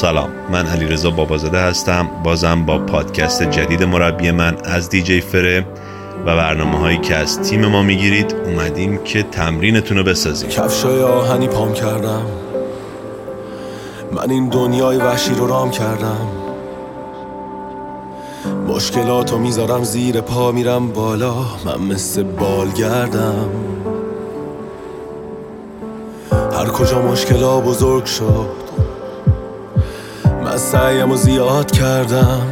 سلام، من علیرضا بابازاده هستم. بازم با پادکست جدید مربی من از دیجی فره و برنامه‌هایی که از تیم ما میگیرید اومدیم که تمرینتون رو بسازیم. کفشای آهنی پام کردم، من این دنیای وحشی رو رام کردم. مشکلاتو میذارم زیر پا، میرم بالا، من مثل بالگردم. هر کجا مشکلا بزرگ شد، من سعیمو زیاد کردم.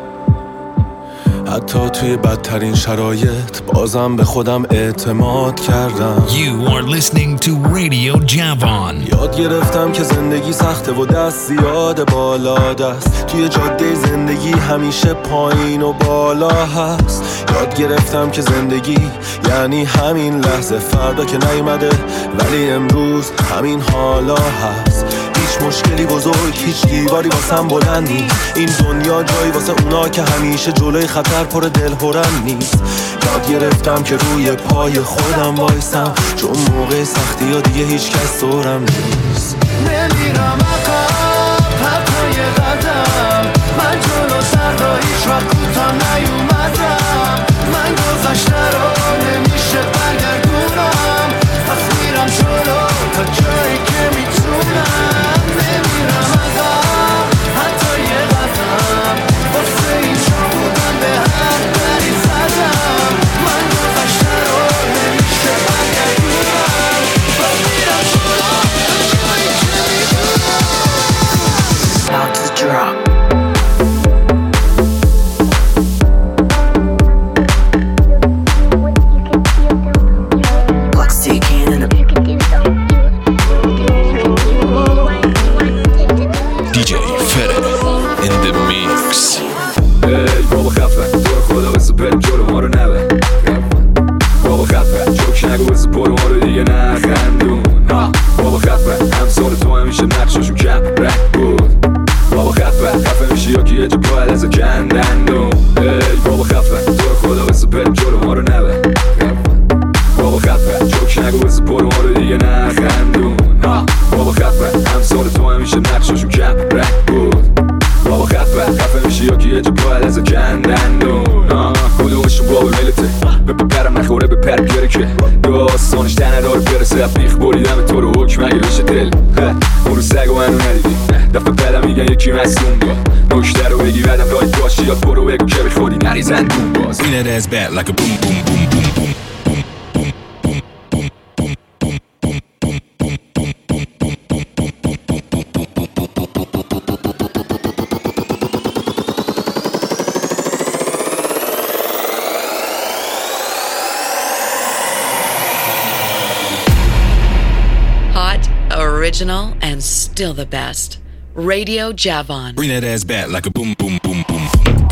حتی توی بدترین شرایط بازم به خودم اعتماد کردم. You are listening to Radio Javan. یاد گرفتم که زندگی سخته و دست زیاد بالا دست. توی جاده زندگی همیشه پایین و بالا هست. یاد گرفتم که زندگی یعنی همین لحظه، فردا که نیومده ولی امروز همین حالا هست. هیچ مشکلی بزرگ، هیچ دیواری واسم بلند نیست. این دنیا جایی واسه اونا که همیشه جلوی خطر پر دلهرن نیست. یاد گرفتم که روی پای خودم وایسم، چون موقع سختی ها دیگه هیچ کس دورم نیست. نمیرم عقب حتی یه قدم، من جلو سردا هیچ وقت کوتاه نیومدم. من گذشته رو نمیشه برگردونم، پس میرم جلو تا جایی که میتونم. نمیرم عقب حتی یه قدم، واسه اینجا بودم به هر دری زدم. من گذشته رو نمیشه برگردونم، پس میرم جلو تا جایی که میتونم. About to drop. Bring that ass back like a boom boom boom boom boom boom boom boom boom boom boom Hot, original, and still the best. Radio Javan. Bring that ass back like a boom boom boom boom.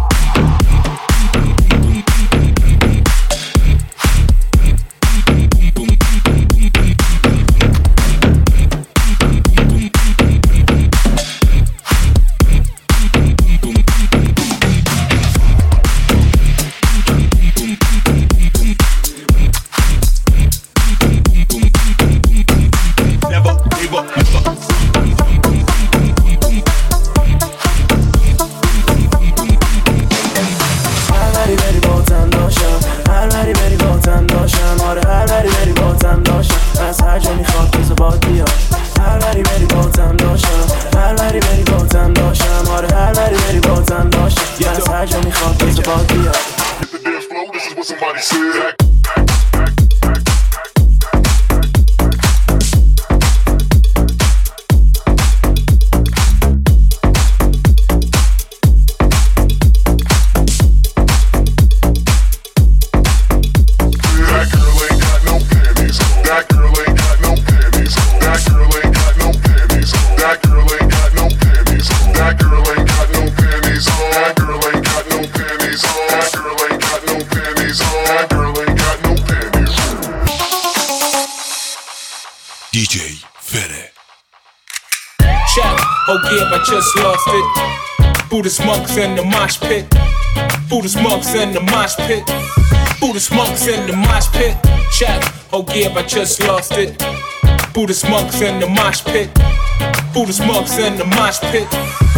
DJ Fere. Check, oh yeah, I just lost it. Buddhist monks in the mosh pit. Buddhist monks in the mosh pit. Buddhist monks in the mosh pit. Check, oh yeah, I just lost it. Buddhist monks in the mosh pit. Buddhist monks in the mosh pit.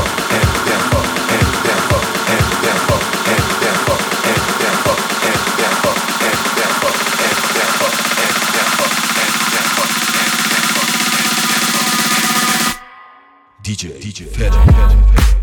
el tiempo. DJ Fede.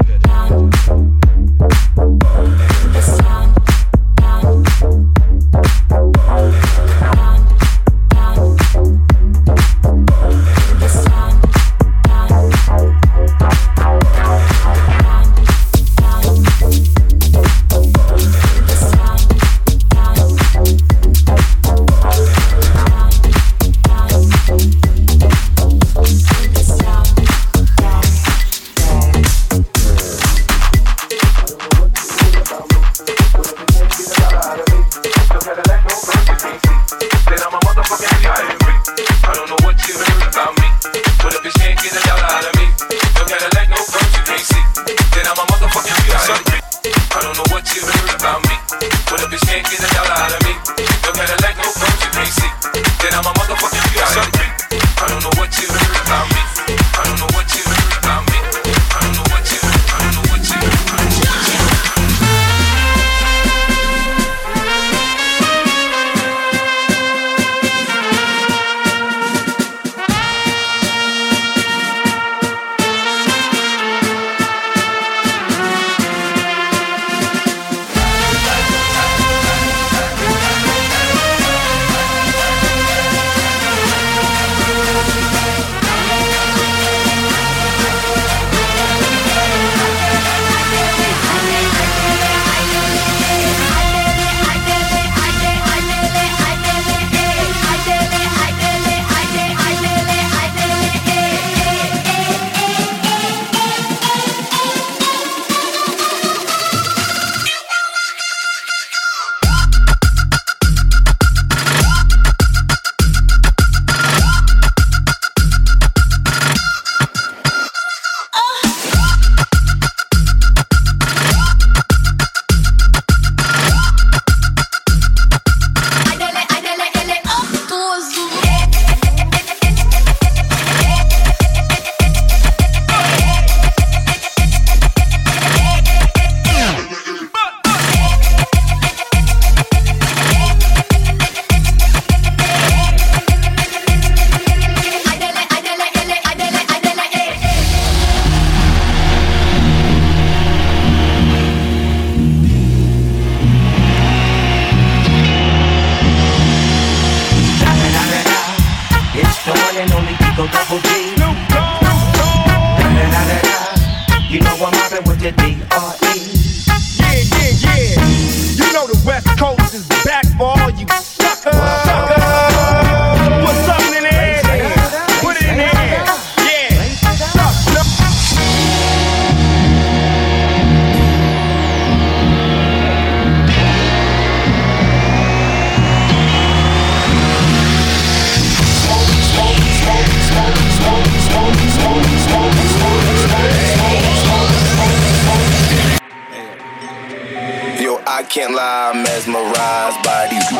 Can't lie, I'm mesmerized by these.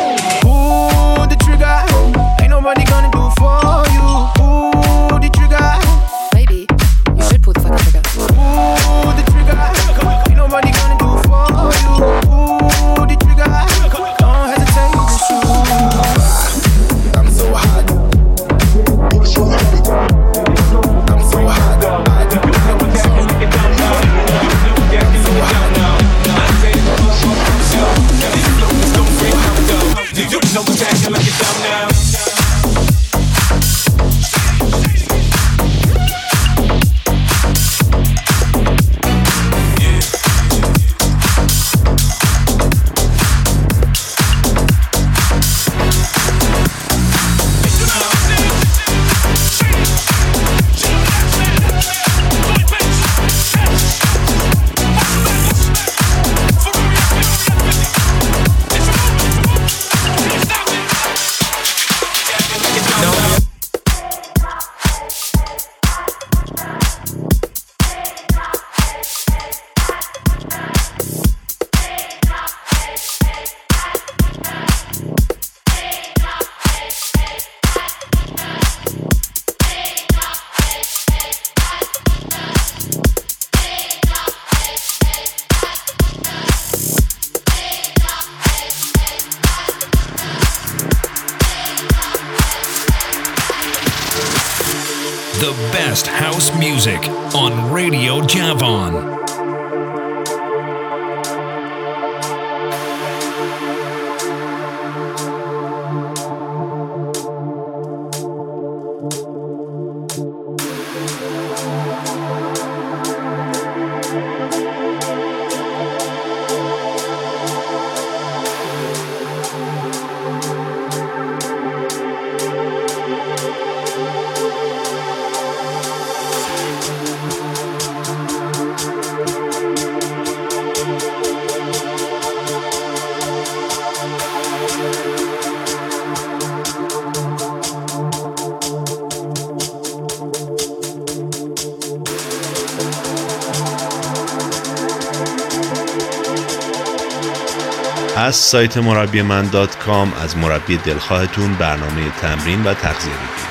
Pull the trigger, ain't nobody gonna do for you. Pull the trigger. Maybe you should pull the fucking trigger. Pull the trigger, ain't nobody gonna do for you. Pull the trigger, don't hesitate to shoot. I'm so hot. I'm so hot. I'm so hot. You know what's happening like it's down now. best house music on Radio Javon. از سایت مربی من .com از مربی دلخواهتون برنامه تمرین و تغذیه بگیرید.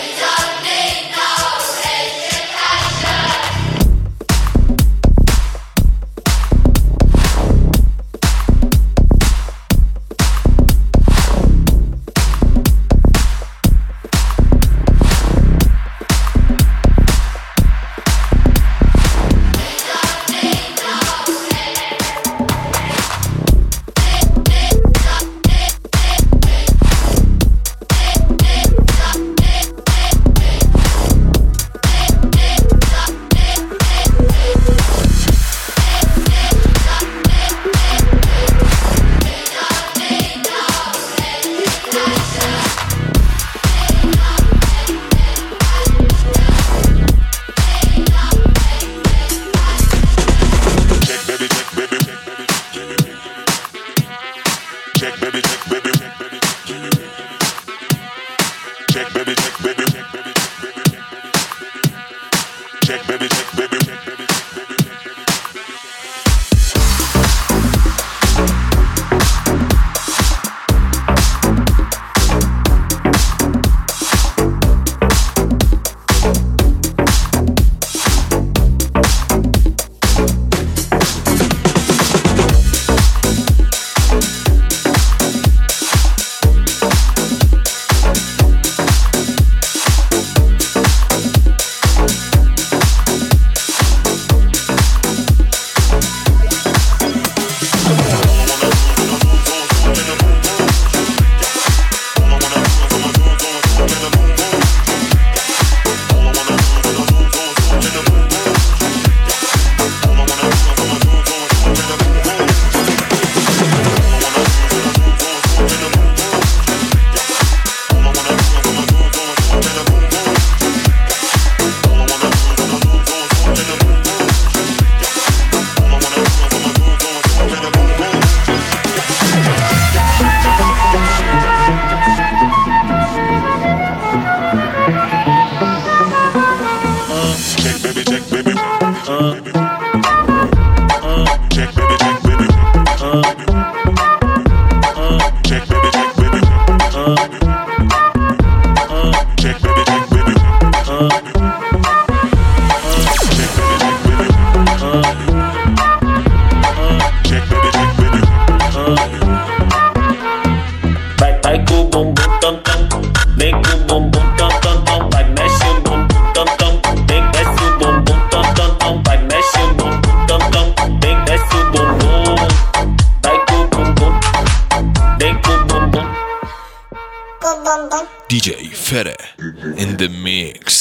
DJ Fere in the mix.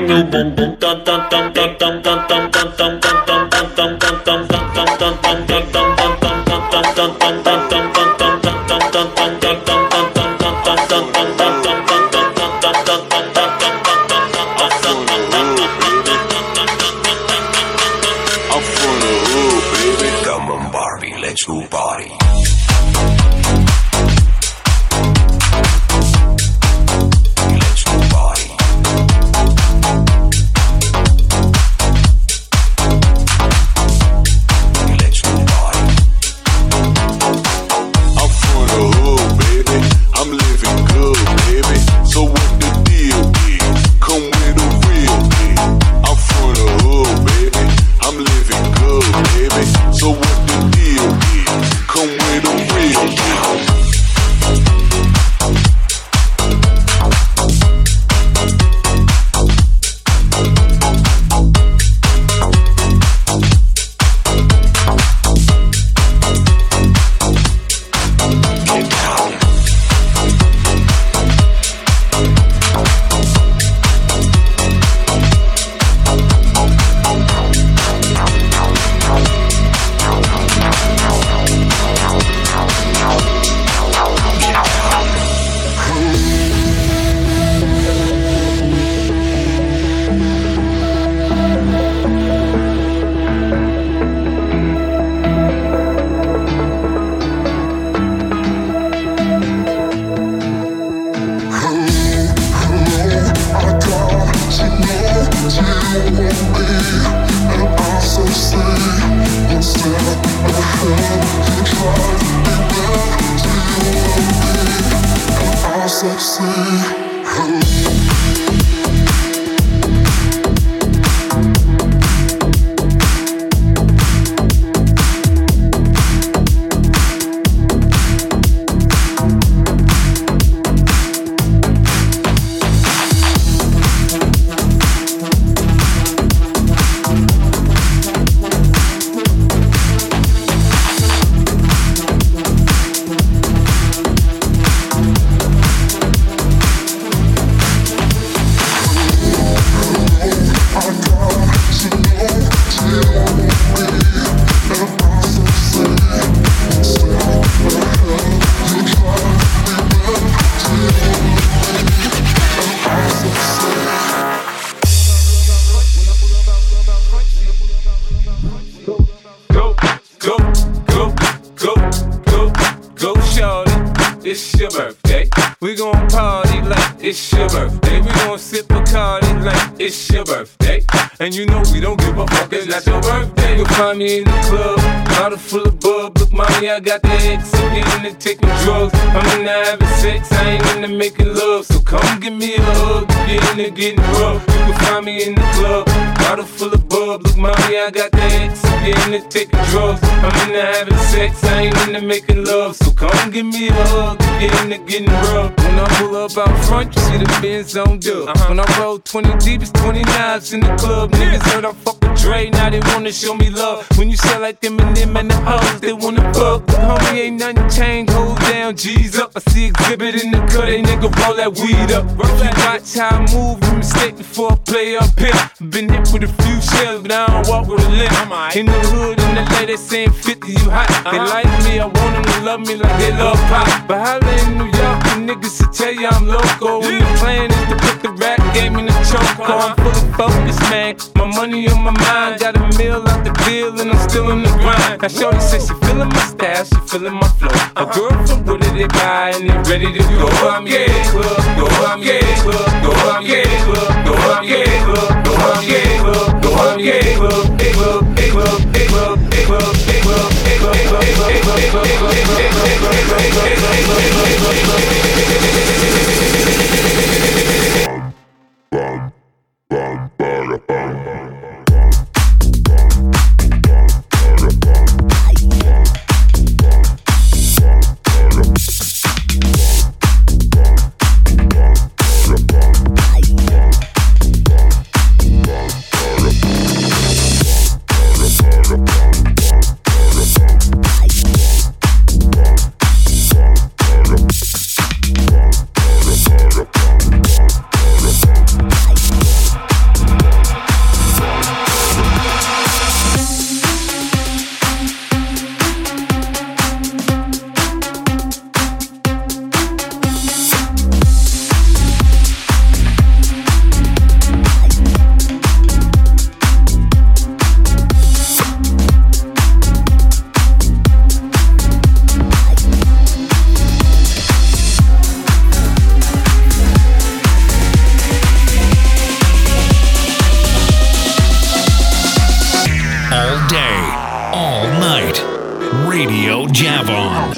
Come on, Barbie, let's go party. Come with it's your birthday. We gon' party like it's your birthday. We gon' sip Bacardi like it's your birthday. And you know we don't give a fuck, it's not your birthday. You'll find me in the club, bottle full of bub. Look, mommy, I got the X, I'm into taking drugs. I'm into having sex, I ain't into making love. So come give me a hug, get into getting rough. You can find me in the club, bottle full of bub. Look, mommy, I got the X, I'm into taking drugs. I'm into having sex, I ain't into making love. So come give me a hug, get into getting rough. When I pull up out front, you see the Benz on dub. When I roll 20 deep, it's 29s in the club. Niggas heard I fuck with Dre, now they wanna show me love. When you sell like Eminem and the hoes, they wanna fuck. Homie, ain't nothing changed, hold down, G's up. I see exhibit in the cut, they nigga roll that weed up. If you watch how I move, you mistake before I play up here. Been hit with a few shells, but I don't walk with a limp. In the hood, in the lady saying 50, you hot. They like me, I want them to love me like they love pop. But holla in New York, the niggas to tell you I'm loco. And the plan is to put the rap game in the choke. I'm full of focus, man. My money on my mind, got a meal out the deal, and I'm still in the grind. Now shorty says she feeling my style, she feeling my flow. A girl from Wooded, they buy and they ready to go. I'm getting club, go I'm getting club, go I'm getting club, go I'm getting club, go I'm getting club, go I'm getting club, big club, big club, big club, big club, big club, big club, big club, big club, big club, big club, Radio Javon.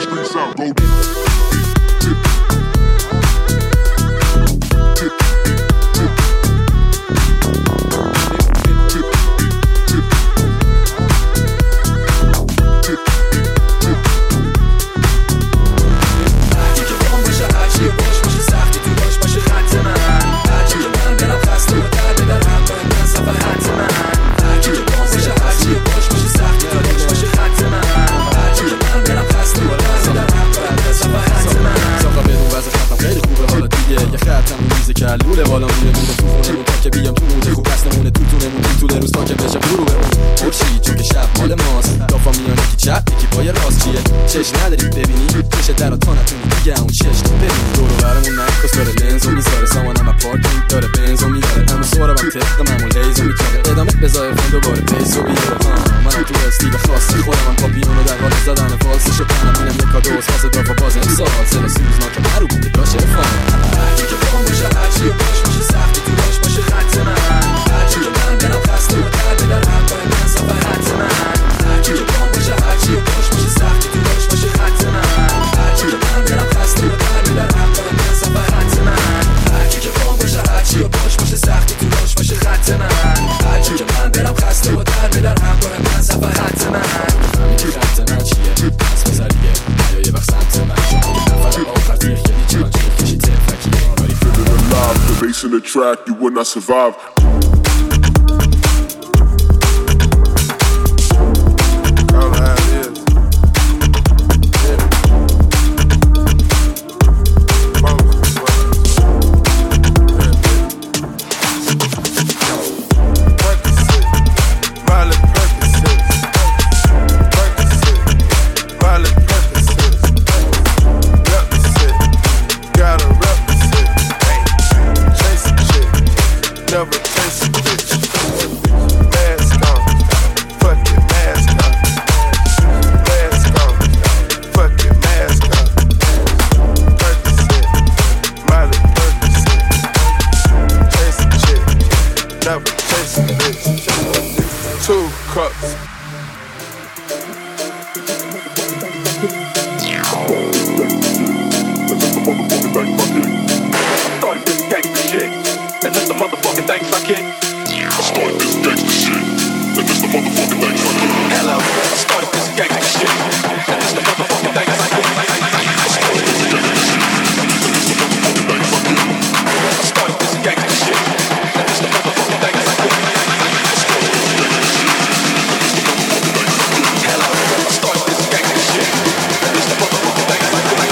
لوله بالا میره تو خونه تا که بیام تو موده خوب دست نمونه تو طول روز تا که بشه غروب اون خورشید چون که شب مال ماست دافا میان یکی چپ یکی پای راست چیه چش نداری ببینی چش درا تا نتونی دیگه اون چش ببین دور و برمون نکس داره لنز و میذاره سامانم پارکینگ داره بنز و میاره همه سوارم طبق معمول هیز و میچاره ادامه بذاره فون دوباره پیس و بیاره منم تو استیل خاصی خودم من پاپیونو در حال زدن فالسش و پنم اینم یک کادو واسه دافا باز امسال سر سوزناک مرو بوده داشه فان که بام بشه هرچی باش باشه سختی تو باش باشه خط من هرچی که من برم خسته و درد در هم کنم من سفر حد من هرچی که بام بشه هرچی باش باشه سختی تو باش باشه خط من هرچی که من برم خسته و درد در هم کنم من سفر حد من هرچی که بام بشه هرچی باش باشه سختی تو باش باشه خط من هرچی که من برم خسته و درد در هم کنم من سفر حد من میگی خط من چیه پس بذاریه یا یه وقت سمت من شما که نفر آخر تیخ یدی چه من چه کشی تفکیه the bass in the track, you would not survive. Never 2 cups. Start this gangsta shit, and it's the motherfucking things I get. Start this gangsta shit, and it's the motherfucking things I get. Hello, start this gangsta shit, and it's the motherfucking things I get. Start this gangsta shit, and it's the motherfucking things I get. Hello, start this gangsta shit, and it's the motherfucking things I get.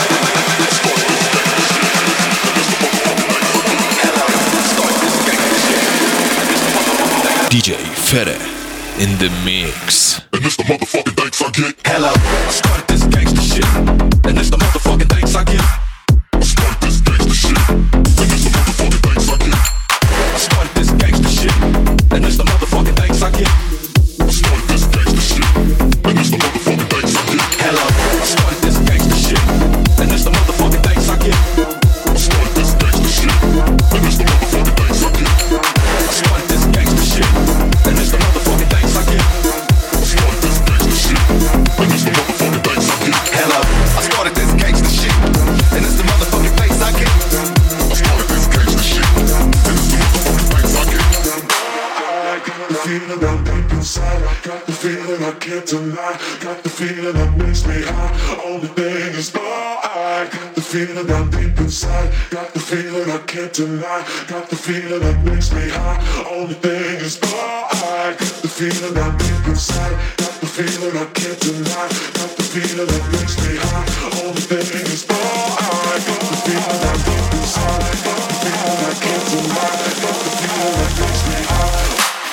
DJ Fere in the mix. And it's the motherfucking thanks I get. Hello, I started this gangsta shit, and it's the motherfucking thanks I get. I started this gangsta shit, and it's the motherfucking thanks I get. I started this gangsta shit, and it's the motherfucking thanks I get. I started this gangsta shit, and it's the motherfucking thanks I get. Hello, I started this gangsta shit, and it's the motherfucking thanks I get. I started this gangsta shit, and it's the motherfucking thanks I get. I started this gangsta shit, and it's the motherfucking thanks I get. I started this gangsta shit, and it's the motherfucking thanks I get. Hello, I started this gangsta shit, and it's the motherfucking thanks I get. I started this gangsta shit, and it's the motherfucking thanks I get. I got the feeling down deep inside. I got the feeling I can't deny. Got the feeling that makes me high. Only thing is I got the feeling down deep inside. Got the feeling I can't deny. Got the feeling that makes me high. Only thing is I got the feeling down deep inside. Got the feeling I can't deny. Got the feeling that makes me high. Only thing is I got the feeling down deep inside. Got the feeling I can't deny. Got the feeling that makes me high.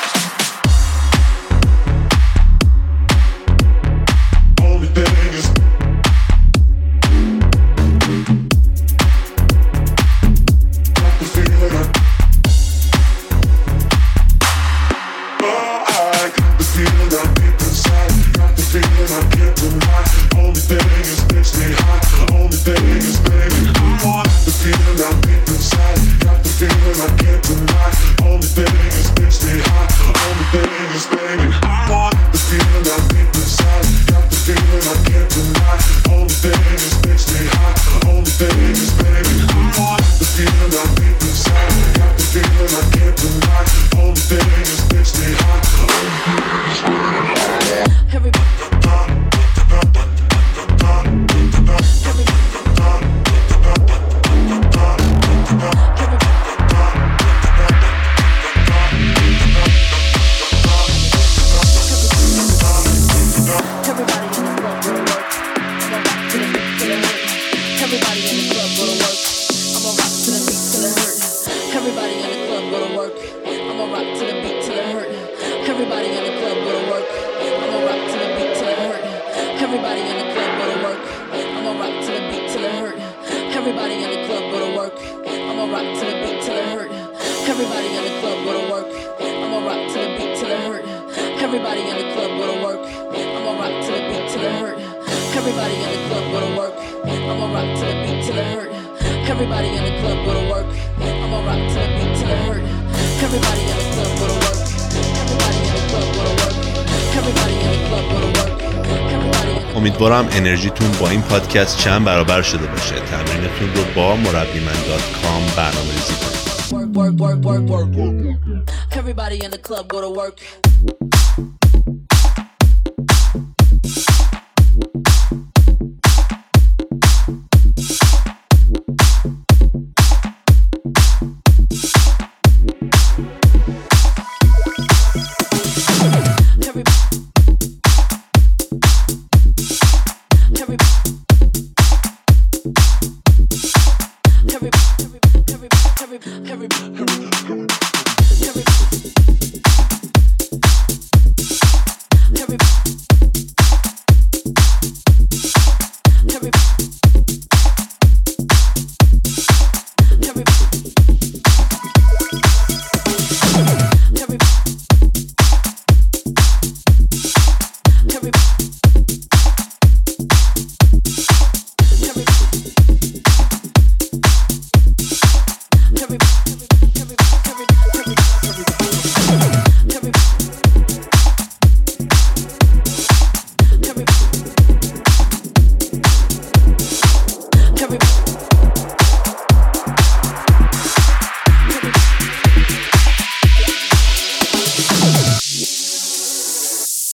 امیدوارم انرژیتون با این پادکست چند برابر شده باشه. تمرینتون رو با مربیمن.com برنامه‌ریزی کنید. Everybody in the club go to work.